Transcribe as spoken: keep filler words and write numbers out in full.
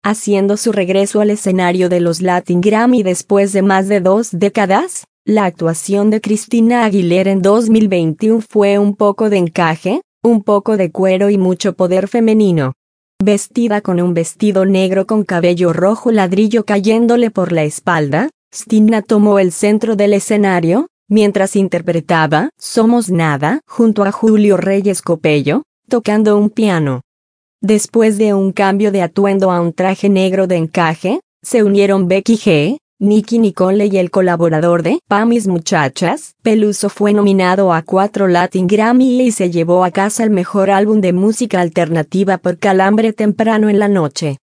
haciendo su regreso al escenario de los Latin Grammy después de más de dos décadas. La actuación de Christina Aguilera en dos mil veintiuno fue un poco de encaje, un poco de cuero y mucho poder femenino. Vestida con un vestido negro con cabello rojo ladrillo cayéndole por la espalda, Stina tomó el centro del escenario, mientras interpretaba Somos Nada junto a Julio Reyes Copello, tocando un piano. Después de un cambio de atuendo a un traje negro de encaje, se unieron Becky G, Nicki Nicole y el colaborador de Pa' Mis Muchachas. Peluso fue nominado a cuatro Latin Grammy y se llevó a casa el mejor álbum de música alternativa por Calambre temprano en la noche.